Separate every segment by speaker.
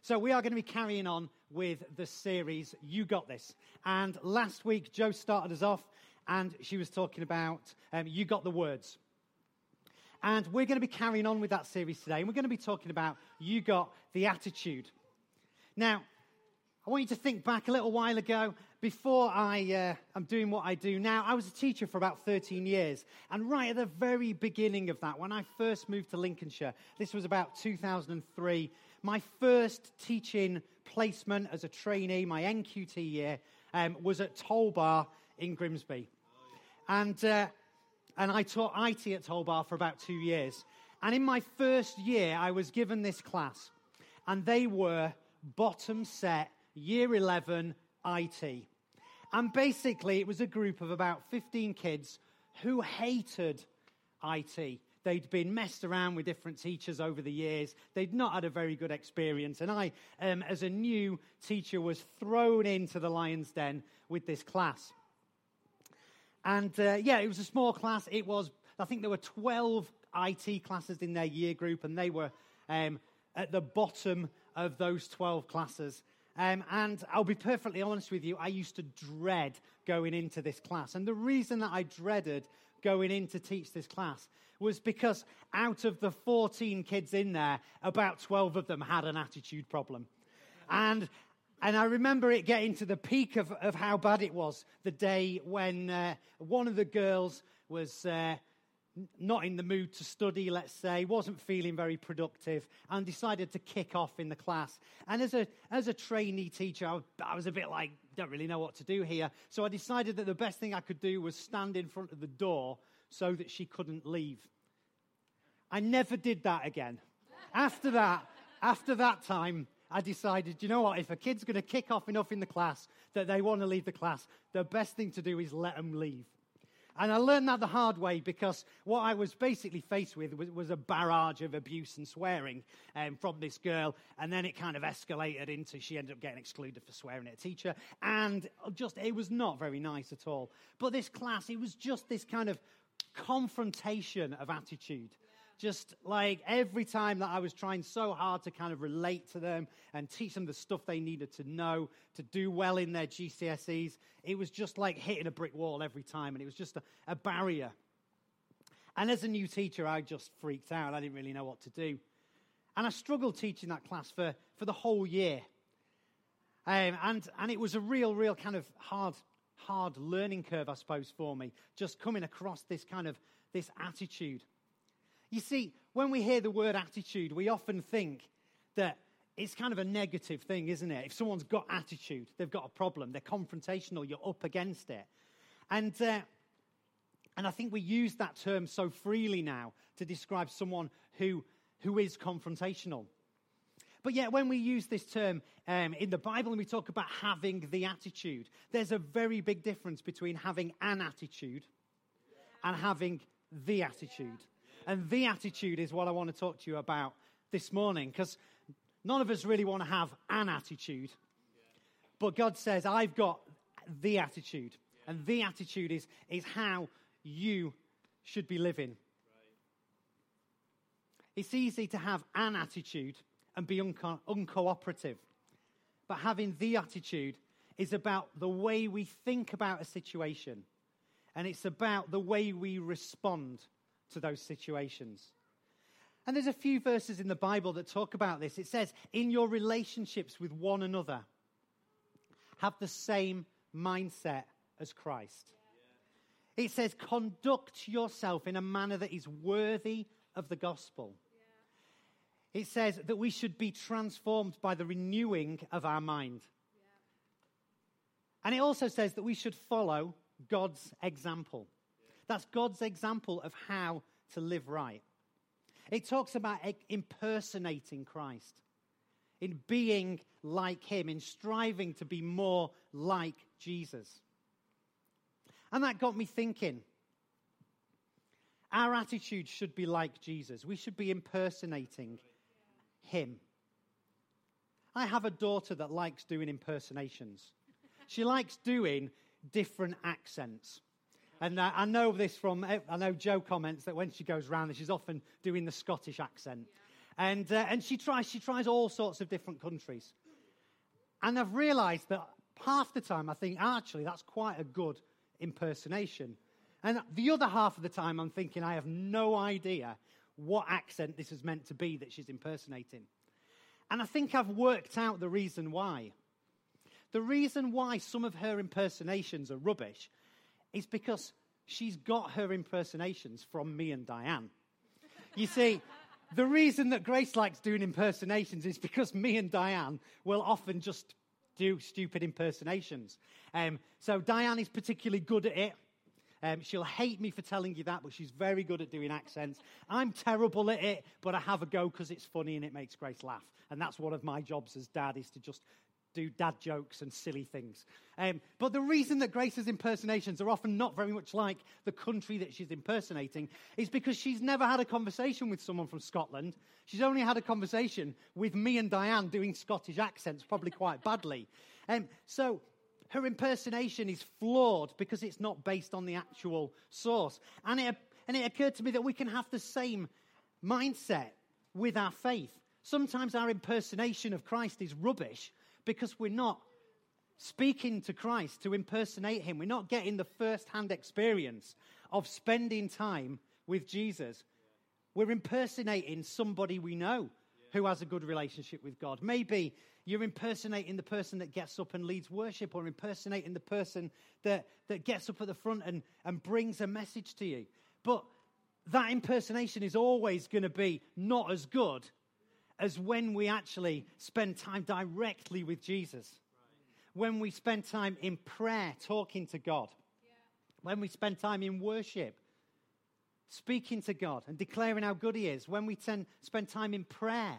Speaker 1: So we are going to be carrying on with the series, You Got This. And last week, Jo started us off, and she was talking about You Got the Words. And we're going to be carrying on with that series today, and we're going to be talking about You Got the Attitude. Now, I want you to think back a little while ago, before I'm doing what I do now. I was a teacher for about 13 years, and right at the very beginning of that, when I first moved to Lincolnshire, this was about 2003, my first teaching placement as a trainee, my NQT year, was at Toll Bar in Grimsby. And I taught IT at Toll Bar for about 2 years. And in my first year, I was given this class, and they were bottom set Year 11 IT. And basically, it was a group of about 15 kids who hated IT. They'd been messed around with different teachers over the years. They'd not had a very good experience. And I, as a new teacher, was thrown into the lion's den with this class. And it was a small class. I think there were 12 IT classes in their year group, and they were at the bottom of those 12 classes. And I'll be perfectly honest with you, I used to dread going into this class. And the reason that I dreaded going in to teach this class was because out of the 14 kids in there, about 12 of them had an attitude problem. And I remember it getting to the peak of how bad it was the day when one of the girls was not in the mood to study, let's say, wasn't feeling very productive, and decided to kick off in the class. And as a trainee teacher, I was a bit like, don't really know what to do here. So I decided that the best thing I could do was stand in front of the door so that she couldn't leave. I never did that again. After that time, I decided, you know what, if a kid's going to kick off enough in the class that they want to leave the class, the best thing to do is let them leave. And I learned that the hard way, because what I was basically faced with was a barrage of abuse and swearing from this girl. And then it kind of escalated into she ended up getting excluded for swearing at a teacher. And it was not very nice at all. But this class, it was just this kind of confrontation of attitude. Just like every time that I was trying so hard to kind of relate to them and teach them the stuff they needed to know to do well in their GCSEs, it was just like hitting a brick wall every time, and it was just a barrier. And as a new teacher, I just freaked out. I didn't really know what to do. And I struggled teaching that class for the whole year. And it was a real kind of hard learning curve, I suppose, for me, just coming across this attitude. You see, when we hear the word attitude, we often think that it's kind of a negative thing, isn't it? If someone's got attitude, they've got a problem. They're confrontational. You're up against it. And I think we use that term so freely now to describe someone who is confrontational. But yet, when we use this term in the Bible and we talk about having the attitude, there's a very big difference between having an attitude and having the attitude. And the attitude is what I want to talk to you about this morning, because none of us really want to have an attitude. But God says, I've got the attitude. And the attitude is how you should be living. It's easy to have an attitude and be uncooperative. But having the attitude is about the way we think about a situation. And it's about the way we respond to those situations. And there's a few verses in the Bible that talk about this. It says, in your relationships with one another, have the same mindset as Christ. It says, conduct yourself in a manner that is worthy of the gospel. It says that we should be transformed by the renewing of our mind. And it also says that we should follow God's example. That's God's example of how to live right. It talks about impersonating Christ, in being like him, in striving to be more like Jesus. And that got me thinking. Our attitude should be like Jesus. We should be impersonating him. I have a daughter that likes doing impersonations. She likes doing different accents. And I know this I know Jo comments that when she goes round, she's often doing the Scottish accent. And she tries all sorts of different countries. And I've realized that half the time I think, actually, that's quite a good impersonation. And the other half of the time I'm thinking, I have no idea what accent this is meant to be that she's impersonating. And I think I've worked out the reason why. The reason why some of her impersonations are rubbish is because she's got her impersonations from me and Diane. You see, the reason that Grace likes doing impersonations is because me and Diane will often just do stupid impersonations. So Diane is particularly good at it. She'll hate me for telling you that, but she's very good at doing accents. I'm terrible at it, but I have a go because it's funny and it makes Grace laugh. And that's one of my jobs as dad, is to just do dad jokes and silly things. But the reason that Grace's impersonations are often not very much like the country that she's impersonating is because she's never had a conversation with someone from Scotland. She's only had a conversation with me and Diane doing Scottish accents, probably quite badly. So her impersonation is flawed because it's not based on the actual source. And it occurred to me that we can have the same mindset with our faith. Sometimes our impersonation of Christ is rubbish because we're not speaking to Christ to impersonate him. We're not getting the first-hand experience of spending time with Jesus. We're impersonating somebody we know who has a good relationship with God. Maybe you're impersonating the person that gets up and leads worship, or impersonating the person that gets up at the front and brings a message to you. But that impersonation is always going to be not as good as when we actually spend time directly with Jesus. When we spend time in prayer talking to God. When we spend time in worship speaking to God and declaring how good he is. When we spend time in prayer,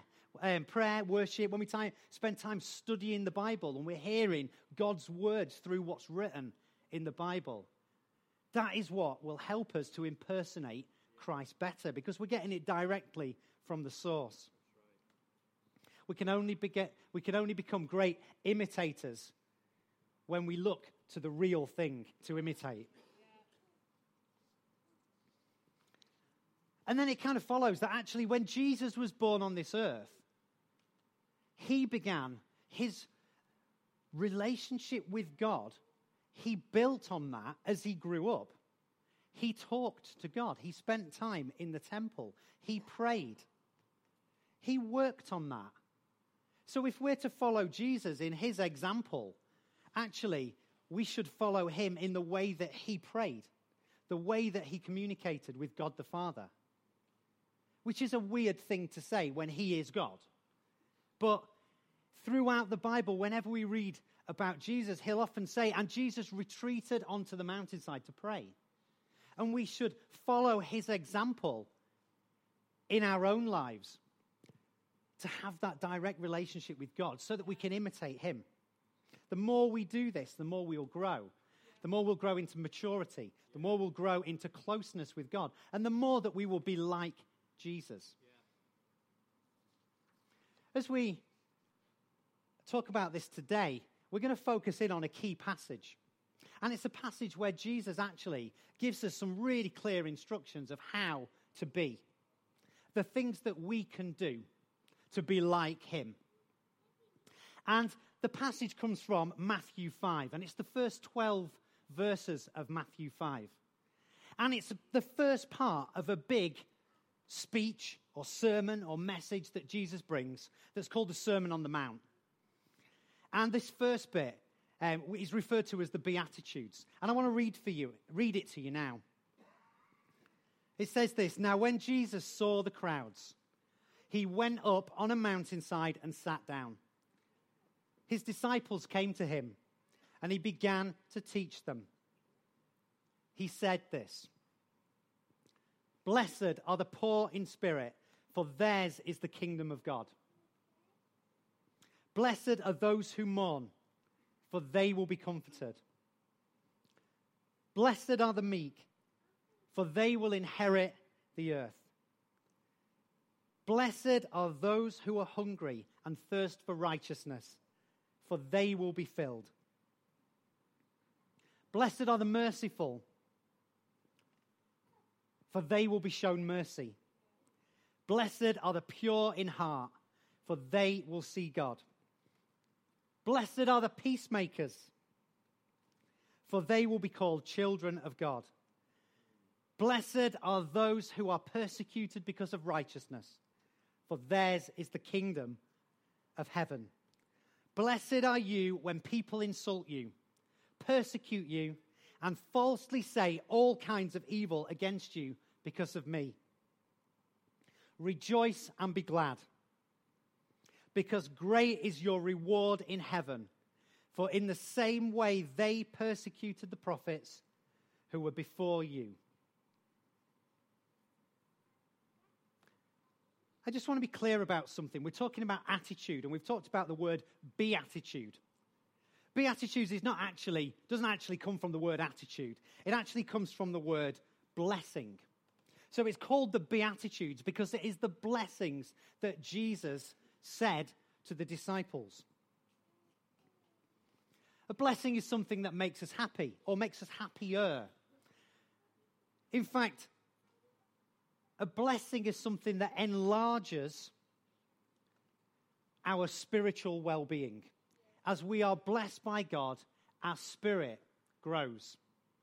Speaker 1: worship, when we spend time studying the Bible and we're hearing God's words through what's written in the Bible. That is what will help us to impersonate Christ better, because we're getting it directly from the source. We can only become great imitators when we look to the real thing to imitate. And then it kind of follows that actually when Jesus was born on this earth, he began his relationship with God. He built on that as he grew up. He talked to God. He spent time in the temple. He prayed. He worked on that. So if we're to follow Jesus in his example, actually, we should follow him in the way that he prayed, the way that he communicated with God the Father, which is a weird thing to say when he is God. But throughout the Bible, whenever we read about Jesus, he'll often say, and Jesus retreated onto the mountainside to pray. And we should follow his example in our own lives to have that direct relationship with God so that we can imitate him. The more we do this, the more we will grow. The more we'll grow into maturity. The more we'll grow into closeness with God. And the more that we will be like Jesus. As we talk about this today, we're going to focus in on a key passage. And it's a passage where Jesus actually gives us some really clear instructions of how to be. The things that we can do to be like him. And the passage comes from Matthew 5, and it's the first 12 verses of Matthew 5. And it's the first part of a big speech or sermon or message that Jesus brings that's called the Sermon on the Mount. And this first bit is referred to as the Beatitudes. And I want to read it to you now. It says this: "Now when Jesus saw the crowds, he went up on a mountainside and sat down. His disciples came to him, and he began to teach them. He said this: 'Blessed are the poor in spirit, for theirs is the kingdom of God. Blessed are those who mourn, for they will be comforted. Blessed are the meek, for they will inherit the earth. Blessed are those who are hungry and thirst for righteousness, for they will be filled. Blessed are the merciful, for they will be shown mercy. Blessed are the pure in heart, for they will see God. Blessed are the peacemakers, for they will be called children of God. Blessed are those who are persecuted because of righteousness, for theirs is the kingdom of heaven. Blessed are you when people insult you, persecute you, and falsely say all kinds of evil against you because of me. Rejoice and be glad, because great is your reward in heaven. For in the same way they persecuted the prophets who were before you. I just want to be clear about something. We're talking about attitude, and we've talked about the word beatitude. Beatitudes doesn't actually come from the word attitude. It actually comes from the word blessing. So it's called the Beatitudes because it is the blessings that Jesus said to the disciples. A blessing is something that makes us happy or makes us happier. In fact, a blessing is something that enlarges our spiritual well-being. As we are blessed by God, our spirit grows.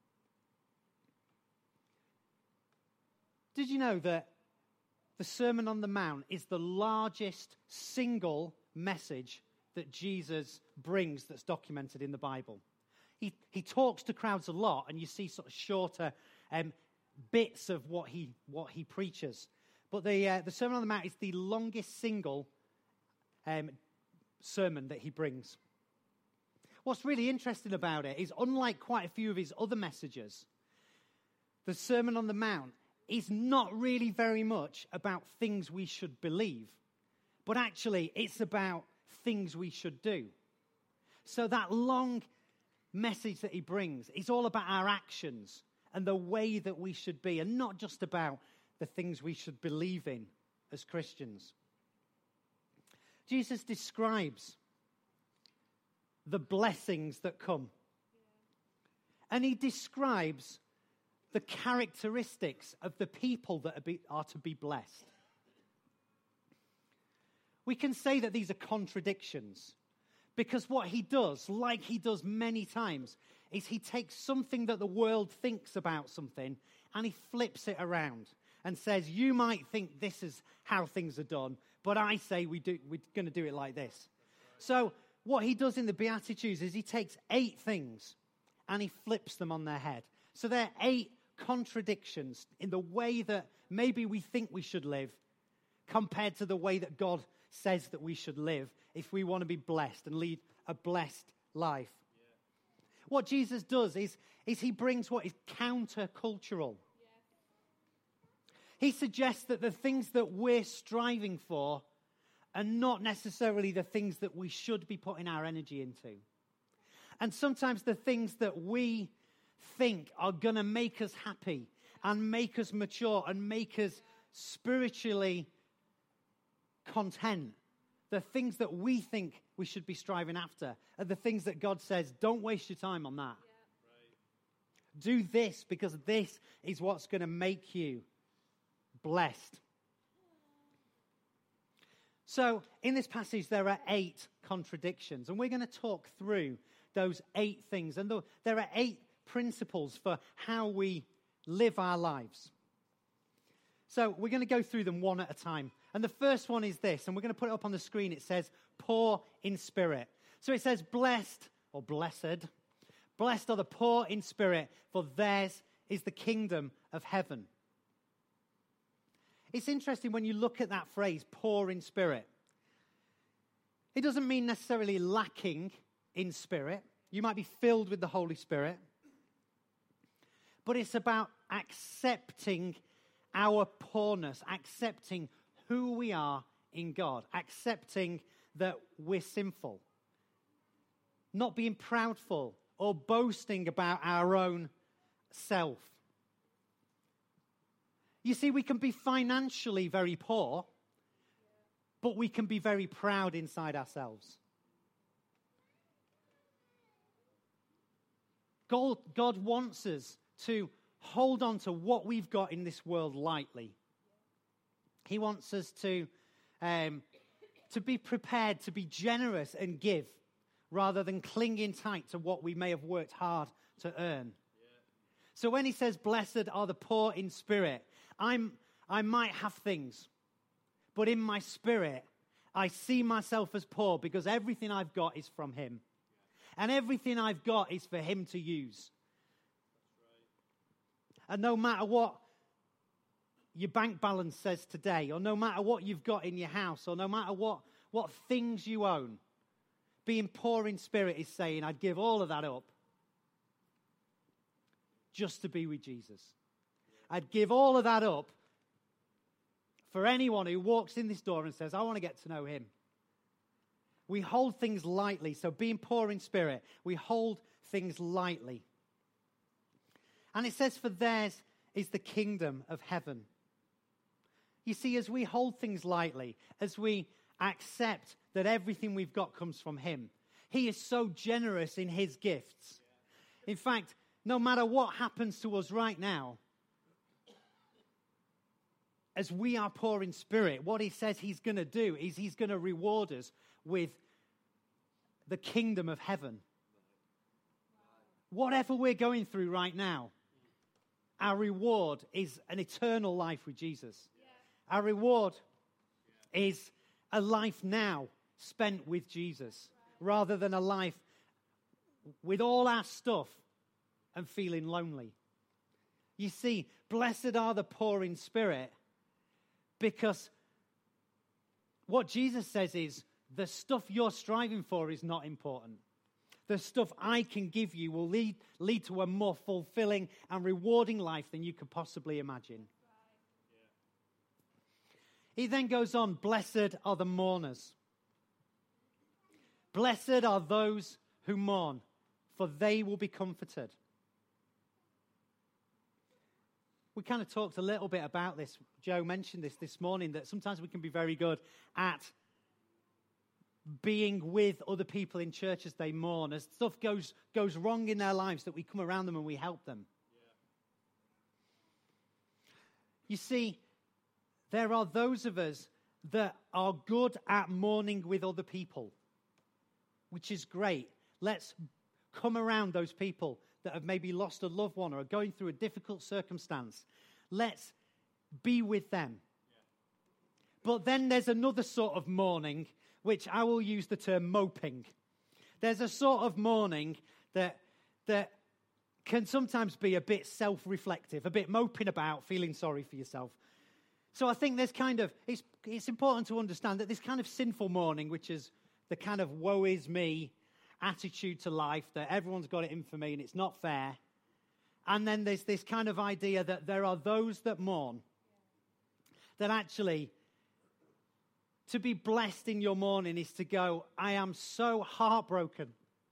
Speaker 1: Did you know that the Sermon on the Mount is the largest single message that Jesus brings that's documented in the Bible? He talks to crowds a lot, and you see sort of shorter bits of what he preaches. But the Sermon on the Mount is the longest single sermon that he brings. What's really interesting about it is, unlike quite a few of his other messages, the Sermon on the Mount is not really very much about things we should believe, but actually it's about things we should do. So that long message that he brings is all about our actions and the way that we should be, and not just about the things we should believe in as Christians. Jesus describes the blessings that come. And he describes the characteristics of the people that are to be blessed. We can say that these are contradictions because what he does, like he does many times, is he takes something that the world thinks about something and he flips it around and says, you might think this is how things are done, but I say we're going to do it like this. So what he does in the Beatitudes is he takes 8 things and he flips them on their head. So there are 8 contradictions in the way that maybe we think we should live compared to the way that God says that we should live if we want to be blessed and lead a blessed life. Yeah. What Jesus does is he brings what is counter-cultural. He suggests that the things that we're striving for are not necessarily the things that we should be putting our energy into. And sometimes the things that we think are going to make us happy and make us mature and make us spiritually content, the things that we think we should be striving after are the things that God says, don't waste your time on that. Yeah. Right. Do this because this is what's going to make you blessed. So in this passage there are 8 contradictions, and we're going to talk through those 8 things. And there are 8 principles for how we live our lives. So we're going to go through them one at a time. And the first one is this, and we're going to put it up on the screen. It says, poor in spirit. So it says, blessed or blessed. Blessed are the poor in spirit, for theirs is the kingdom of heaven. It's interesting when you look at that phrase, poor in spirit. It doesn't mean necessarily lacking in spirit. You might be filled with the Holy Spirit. But it's about accepting our poorness, accepting who we are in God, accepting that we're sinful, not being proudful or boasting about our own self. You see, we can be financially very poor, but we can be very proud inside ourselves. God wants us to hold on to what we've got in this world lightly. He wants us to be prepared to be generous and give rather than clinging tight to what we may have worked hard to earn. So when he says, blessed are the poor in spirit, I might have things, but in my spirit, I see myself as poor because everything I've got is from him. And everything I've got is for him to use. And no matter what your bank balance says today, or no matter what you've got in your house, or no matter what things you own, being poor in spirit is saying, I'd give all of that up just to be with Jesus. I'd give all of that up for anyone who walks in this door and says, I want to get to know him. We hold things lightly. So being poor in spirit, we hold things lightly. And it says, for theirs is the kingdom of heaven. You see, as we hold things lightly, as we accept that everything we've got comes from him, he is so generous in his gifts. In fact, no matter what happens to us right now, as we are poor in spirit, what he says he's going to do is he's going to reward us with the kingdom of heaven. Whatever we're going through right now, our reward is an eternal life with Jesus. Our reward is a life now spent with Jesus, rather than a life with all our stuff and feeling lonely. You see, blessed are the poor in spirit, because what Jesus says is the stuff you're striving for is not important. The stuff I can give you will lead to a more fulfilling and rewarding life than you could possibly imagine. He then goes on, blessed are the mourners. Blessed are those who mourn, for they will be comforted. We kind of talked a little bit about this. Joe mentioned this morning, that sometimes we can be very good at being with other people in church as they mourn. As stuff goes wrong in their lives, that we come around them and we help them. You see, there are those of us that are good at mourning with other people, which is great. Let's come around those people that have maybe lost a loved one or are going through a difficult circumstance. Let's be with them. But then there's another sort of mourning, which I will use the term moping. There's a sort of mourning that can sometimes be a bit self-reflective, a bit moping about, feeling sorry for yourself. So I think there's it's important to understand that this kind of sinful mourning, which is the kind of woe is me attitude to life, that everyone's got it in for me and it's not fair. And then there's this kind of idea that there are those that mourn, that actually to be blessed in your mourning is to go, I am so heartbroken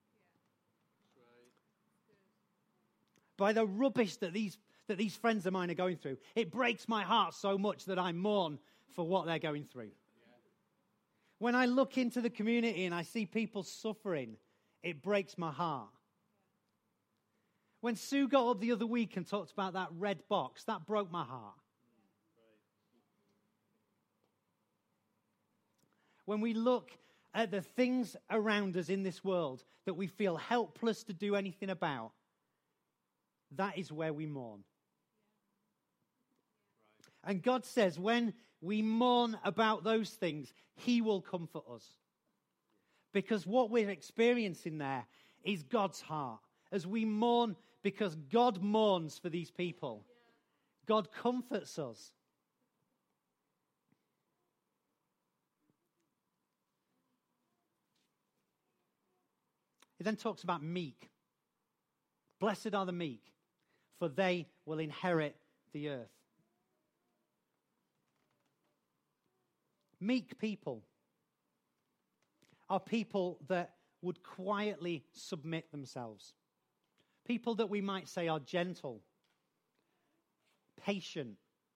Speaker 1: by the rubbish that these friends of mine are going through. It breaks my heart so much that I mourn for what they're going through. When I look into the community and I see people suffering, it breaks my heart. When Sue got up the other week and talked about that red box, that broke my heart. When we look at the things around us in this world that we feel helpless to do anything about, that is where we mourn. And God says when we mourn about those things, he will comfort us. Because what we're experiencing there is God's heart. As we mourn because God mourns for these people, God comforts us. He then talks about meek. Blessed are the meek, for they will inherit the earth. Meek people are people that would quietly submit themselves. People that we might say are gentle, patient,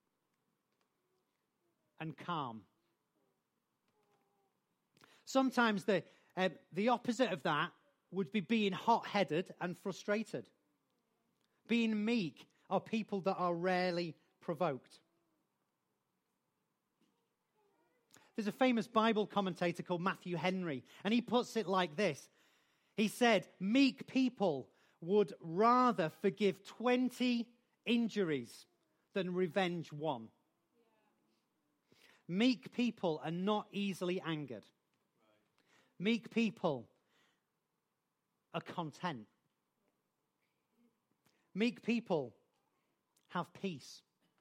Speaker 1: and calm. Sometimes the opposite of that would be being hot-headed and frustrated. Being meek are people that are rarely provoked. There's a famous Bible commentator called Matthew Henry, and he puts it like this. He said, meek people would rather forgive 20 injuries than revenge one. Meek people are not easily angered. Meek people are content. Meek people have peace.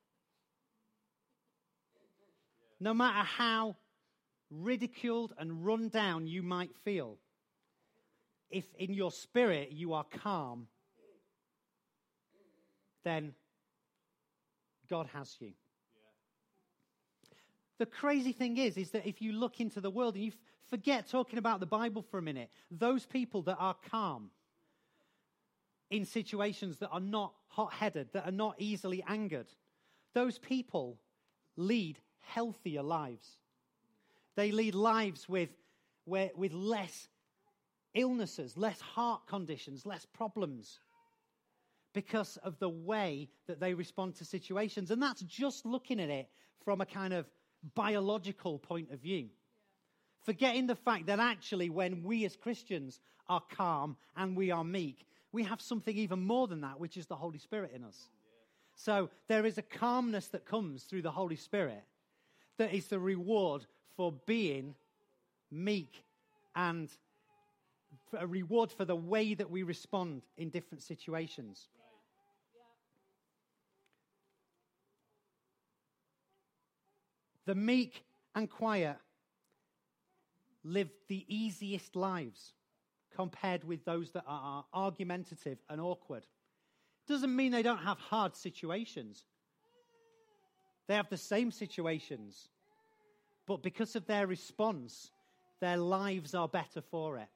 Speaker 1: No matter how ridiculed and run down you might feel, if in your spirit you are calm, then God has you. The crazy thing is that if you look into the world and you forget talking about the Bible for a minute, those people that are calm in situations that are not hot-headed, that are not easily angered, those people lead healthier lives. They lead lives with less illnesses, less heart conditions, less problems, because of the way that they respond to situations. And that's just looking at it from a kind of biological point of view. Forgetting the fact that actually when we as Christians are calm and we are meek, we have something even more than that, which is the Holy Spirit in us. So there is a calmness that comes through the Holy Spirit that is the reward for being meek, and a reward for the way that we respond in different situations. The meek and quiet live the easiest lives compared with those that are argumentative and awkward. Doesn't mean they don't have hard situations. They have the same situations, but because of their response, their lives are better for it.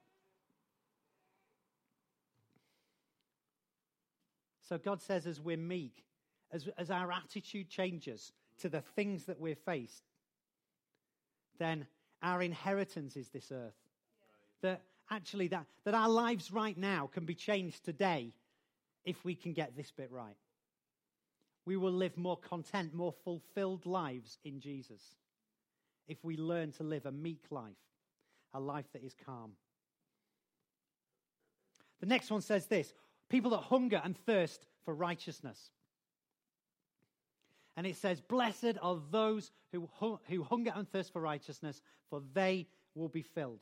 Speaker 1: So God says as we're meek, as our attitude changes to the things that we're faced, then our inheritance is this earth. That actually that our lives right now can be changed today if we can get this bit right. We will live more content, more fulfilled lives in Jesus if we learn to live a meek life, a life that is calm. The next one says this: people that hunger and thirst for righteousness. And it says, blessed are those who hunger and thirst for righteousness, for they will be filled.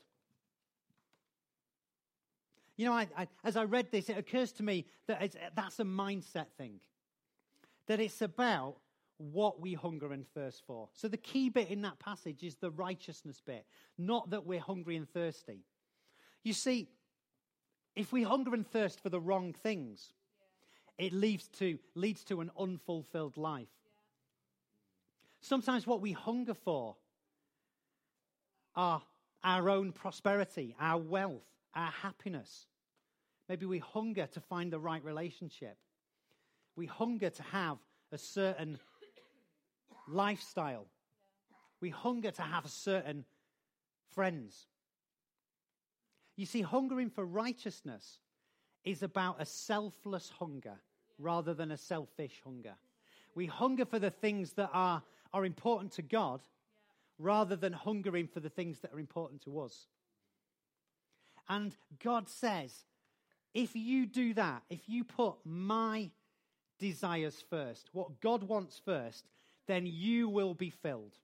Speaker 1: You know, as I read this, it occurs to me that that's a mindset thing. That it's about what we hunger and thirst for. So the key bit in that passage is the righteousness bit, not that we're hungry and thirsty. You see, if we hunger and thirst for the wrong things, it leads to an unfulfilled life. Sometimes what we hunger for are our own prosperity, our wealth, our happiness. Maybe we hunger to find the right relationship. We hunger to have a certain lifestyle. We hunger to have certain friends. You see, hungering for righteousness is about a selfless hunger rather than a selfish hunger. We hunger for the things that are important to God rather than hungering for the things that are important to us. And God says, if you do that, if you put my desires first, what God wants first, then you will be filled.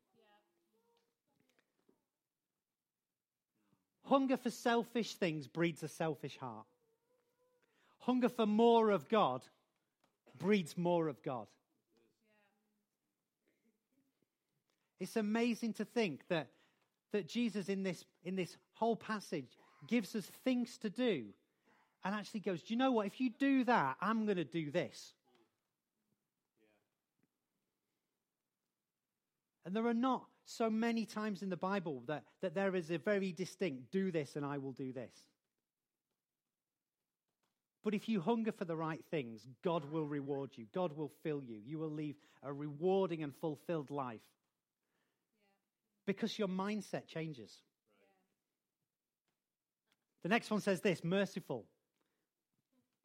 Speaker 1: Hunger for selfish things breeds a selfish heart. Hunger for more of God breeds more of God. It's amazing to think that Jesus in this whole passage gives us things to do and actually goes, do you know what? If you do that, I'm going to do this. And there are not so many times in the Bible that there is a very distinct, do this and I will do this. But if you hunger for the right things, God will reward you. God will fill you. You will live a rewarding and fulfilled life. Because your mindset changes. The next one says this: merciful.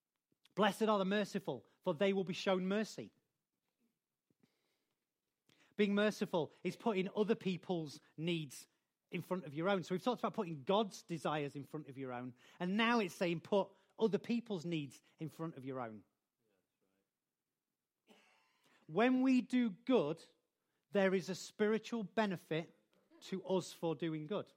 Speaker 1: Blessed are the merciful, for they will be shown mercy. Being merciful is putting other people's needs in front of your own. So we've talked about putting God's desires in front of your own. And now it's saying put other people's needs in front of your own. When we do good, there is a spiritual benefit to us for doing good.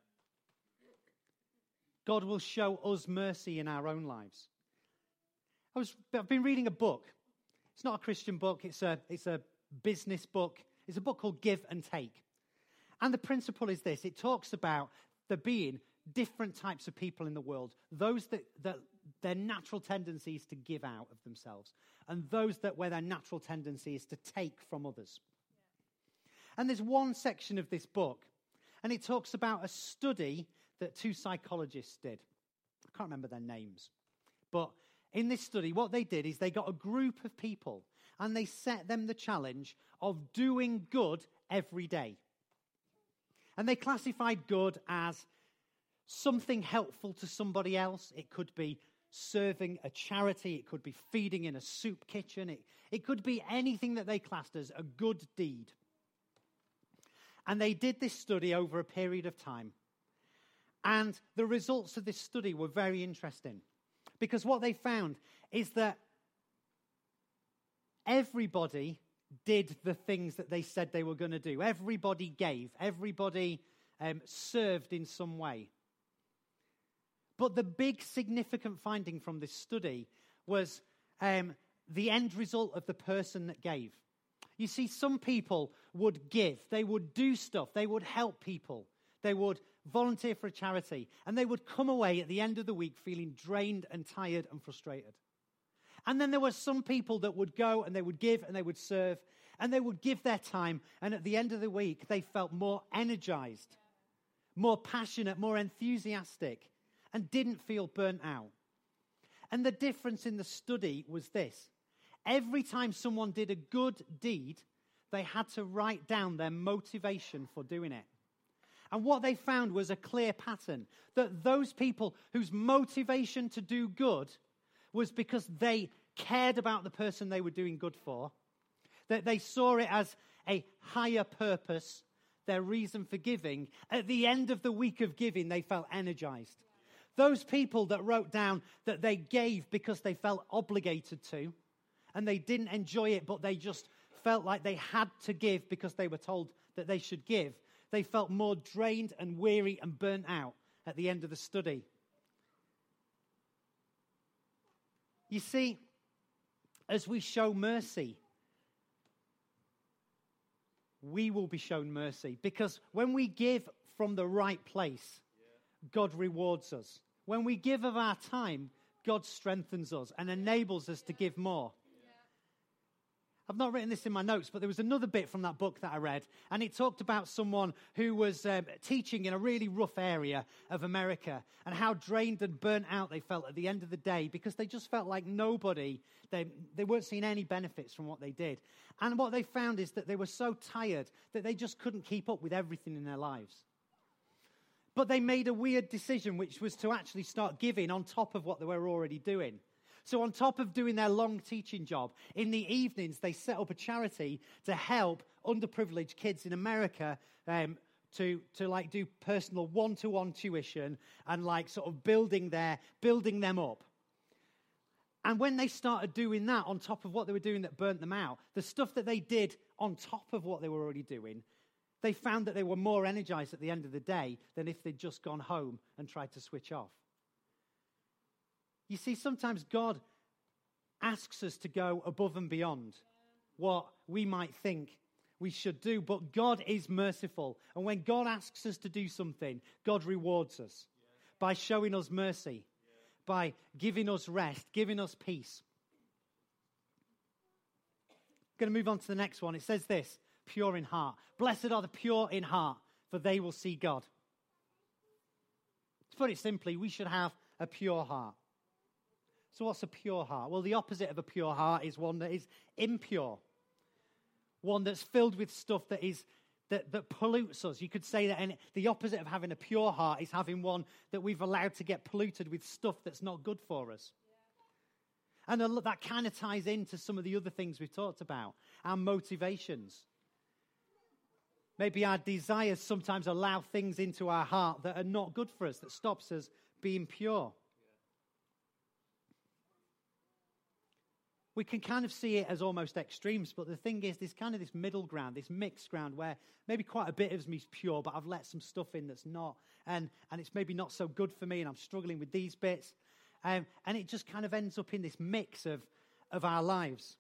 Speaker 1: God will show us mercy in our own lives. I've been reading a book. It's not a Christian book. It's a business book. It's a book called Give and Take. And the principle is this. It talks about there being different types of people in the world. Those that their natural tendency is to give out of themselves. And those that where their natural tendency is to take from others. And there's one section of this book. And it talks about a study that 2 psychologists did. I can't remember their names. But in this study, what they did is they got a group of people and they set them the challenge of doing good every day. And they classified good as something helpful to somebody else. It could be serving a charity. It could be feeding in a soup kitchen. It could be anything that they classed as a good deed. And they did this study over a period of time. And the results of this study were very interesting. Because what they found is that everybody did the things that they said they were going to do. Everybody gave. Everybody served in some way. But the big significant finding from this study was the end result of the person that gave. You see, some people would give. They would do stuff. They would help people. They would volunteer for a charity. And they would come away at the end of the week feeling drained and tired and frustrated. And then there were some people that would go and they would give and they would serve and they would give their time. And at the end of the week, they felt more energized, more passionate, more enthusiastic, and didn't feel burnt out. And the difference in the study was this. Every time someone did a good deed, they had to write down their motivation for doing it. And what they found was a clear pattern, that those people whose motivation to do good was because they cared about the person they were doing good for, that they saw it as a higher purpose, their reason for giving. At the end of the week of giving, they felt energized. Those people that wrote down that they gave because they felt obligated to, and they didn't enjoy it, but they just felt like they had to give because they were told that they should give, they felt more drained and weary and burnt out at the end of the study. You see, as we show mercy, we will be shown mercy. Because when we give from the right place, God rewards us. When we give of our time, God strengthens us and enables us to give more. I've not written this in my notes, but there was another bit from that book that I read, and it talked about someone who was teaching in a really rough area of America and how drained and burnt out they felt at the end of the day because they just felt like they weren't seeing any benefits from what they did. And what they found is that they were so tired that they just couldn't keep up with everything in their lives. But they made a weird decision, which was to actually start giving on top of what they were already doing. So on top of doing their long teaching job, in the evenings, they set up a charity to help underprivileged kids in America to do personal one-to-one tuition and sort of building them up. And when they started doing that on top of what they were doing that burnt them out, the stuff that they did on top of what they were already doing, they found that they were more energized at the end of the day than if they'd just gone home and tried to switch off. You see, sometimes God asks us to go above and beyond what we might think we should do, but God is merciful. And when God asks us to do something, God rewards us by showing us mercy, by giving us rest, giving us peace. I'm going to move on to the next one. It says this, pure in heart. Blessed are the pure in heart, for they will see God. To put it simply, we should have a pure heart. So what's a pure heart? Well, the opposite of a pure heart is one that is impure. One that's filled with stuff that pollutes us. You could say that the opposite of having a pure heart is having one that we've allowed to get polluted with stuff that's not good for us. Yeah. And that kind of ties into some of the other things we've talked about. Our motivations. Maybe our desires sometimes allow things into our heart that are not good for us, that stops us being pure. We can kind of see it as almost extremes, but the thing is, there's kind of this middle ground, this mixed ground where maybe quite a bit of me is pure, but I've let some stuff in that's not, and it's maybe not so good for me, and I'm struggling with these bits, and it just kind of ends up in this mix of our lives.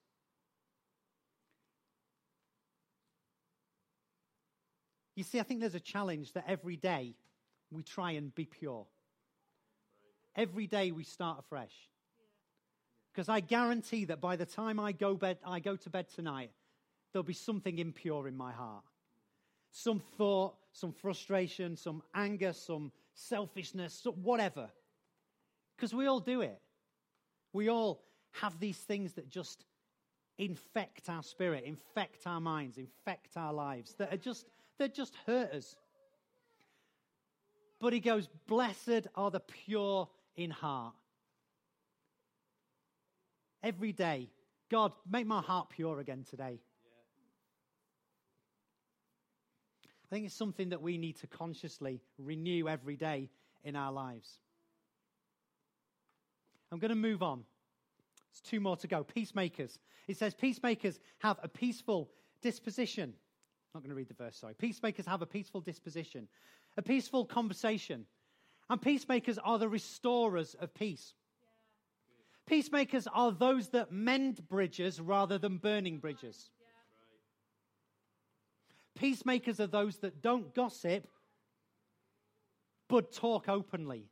Speaker 1: You see, I think there's a challenge that every day we try and be pure. Every day we start afresh. Because I guarantee that by the time I go to bed tonight, there'll be something impure in my heart. Some thought, some frustration, some anger, some selfishness, whatever. Because we all do it. We all have these things that just infect our spirit, infect our minds, infect our lives, that just hurt us. But he goes, blessed are the pure in heart. Every day, God, make my heart pure again today. I think it's something that we need to consciously renew every day in our lives. I'm going to move on. There's 2 more to go. Peacemakers. It says, peacemakers have a peaceful disposition. I'm not going to read the verse, sorry. Peacemakers have a peaceful disposition, a peaceful conversation. And peacemakers are the restorers of peace. Peacemakers are those that mend bridges rather than burning bridges. Peacemakers are those that don't gossip, but talk openly.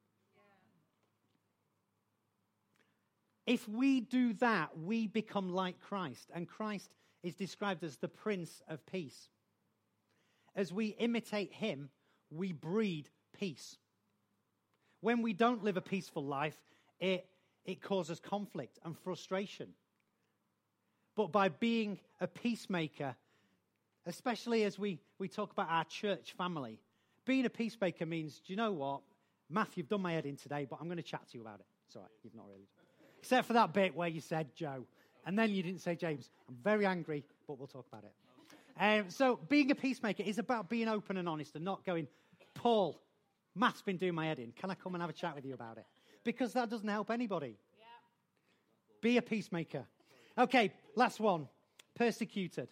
Speaker 1: If we do that, we become like Christ. And Christ is described as the Prince of Peace. As we imitate him, we breed peace. When we don't live a peaceful life, it causes conflict and frustration. But by being a peacemaker, especially as we talk about our church family, being a peacemaker means, do you know what? Matt, you've done my head in today, but I'm going to chat to you about it. It's all right, you've not really. Except for that bit where you said Joe, and then you didn't say James. I'm very angry, but we'll talk about it. So being a peacemaker is about being open and honest and not going, Paul, Matt's been doing my head in. Can I come and have a chat with you about it? Because that doesn't help anybody. Yeah. Be a peacemaker. Okay, last one. Persecuted.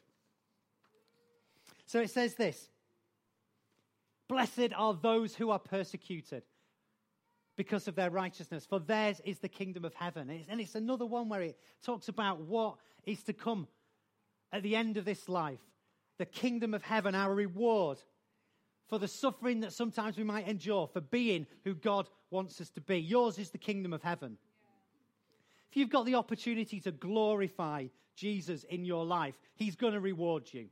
Speaker 1: So it says this. Blessed are those who are persecuted because of their righteousness, for theirs is the kingdom of heaven. And it's another one where it talks about what is to come at the end of this life. The kingdom of heaven, our reward for the suffering that sometimes we might endure, for being who God wants us to be. Yours is the kingdom of heaven. If you've got the opportunity to glorify Jesus in your life, he's going to reward you.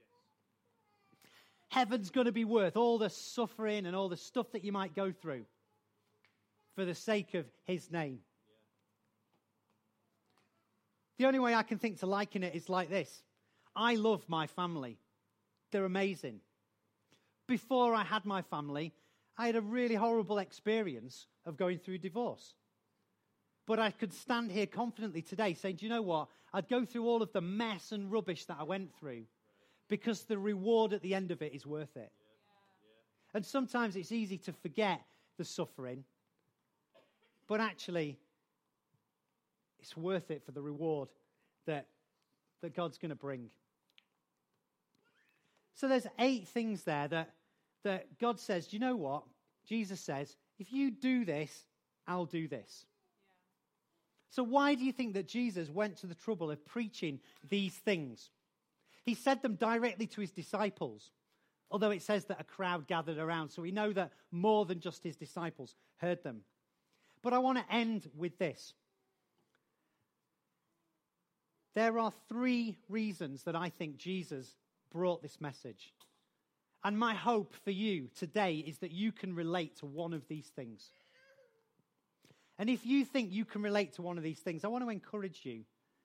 Speaker 1: Heaven's going to be worth all the suffering and all the stuff that you might go through for the sake of his name. The only way I can think to liken it is like this. I love my family. They're amazing. Before I had my family, I had a really horrible experience of going through divorce. But I could stand here confidently today saying, do you know what? I'd go through all of the mess and rubbish that I went through because the reward at the end of it is worth it. And sometimes it's easy to forget the suffering, but actually it's worth it for the reward that God's going to bring. So there's 8 things there that God says, do you know what? Jesus says, if you do this, I'll do this. So why do you think that Jesus went to the trouble of preaching these things? He said them directly to his disciples, although it says that a crowd gathered around. So we know that more than just his disciples heard them. But I want to end with this. There are 3 reasons that I think Jesus brought this message. And my hope for you today is that you can relate to one of these things. And if you think you can relate to one of these things, I want to encourage you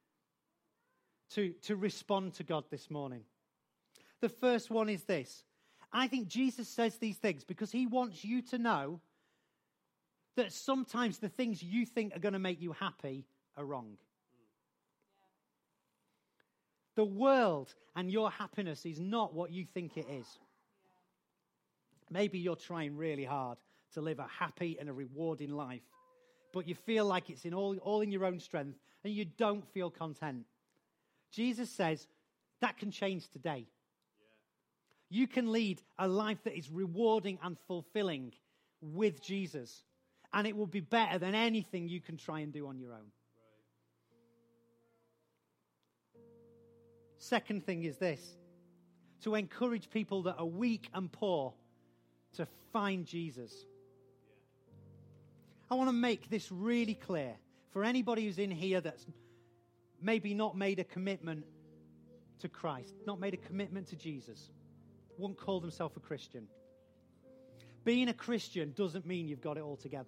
Speaker 1: to respond to God this morning. The first one is this. I think Jesus says these things because he wants you to know that sometimes the things you think are going to make you happy are wrong. The world and your happiness is not what you think it is. Maybe you're trying really hard to live a happy and a rewarding life, but you feel like it's all in your own strength and you don't feel content. Jesus says that can change today. You can lead a life that is rewarding and fulfilling with Jesus, and it will be better than anything you can try and do on your own. Second thing is this: to encourage people that are weak and poor to find Jesus. I want to make this really clear for anybody who's in here that's maybe not made a commitment to Christ, not made a commitment to Jesus, won't call themselves a Christian. Being a Christian doesn't mean you've got it all together.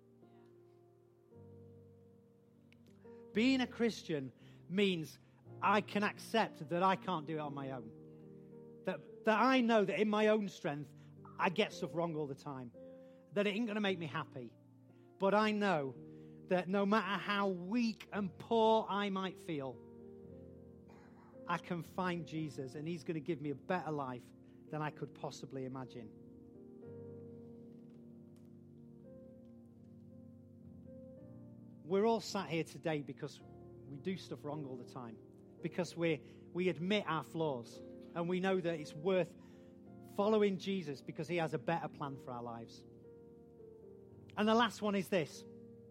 Speaker 1: Being a Christian means I can accept that I can't do it on my own. That I know that in my own strength, I get stuff wrong all the time. That it ain't going to make me happy. But I know that no matter how weak and poor I might feel, I can find Jesus and he's going to give me a better life than I could possibly imagine. We're all sat here today because we do stuff wrong all the time. Because we admit our flaws. And we know that it's worth following Jesus because he has a better plan for our lives. And the last one is this.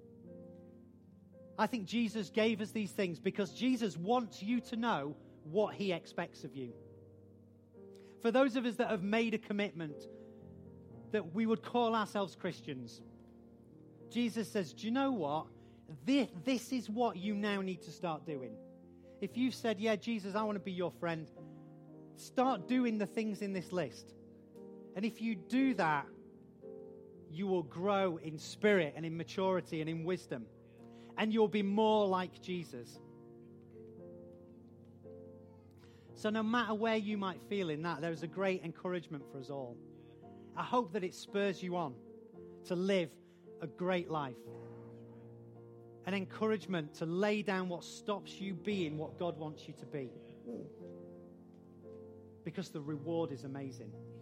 Speaker 1: I think Jesus gave us these things because Jesus wants you to know what he expects of you. For those of us that have made a commitment that we would call ourselves Christians, Jesus says, do you know what? This is what you now need to start doing. If you've said, yeah, Jesus, I want to be your friend, start doing the things in this list. And if you do that, you will grow in spirit and in maturity and in wisdom. And you'll be more like Jesus. So no matter where you might feel in that, there's a great encouragement for us all. I hope that it spurs you on to live a great life. An encouragement to lay down what stops you being what God wants you to be. Because the reward is amazing.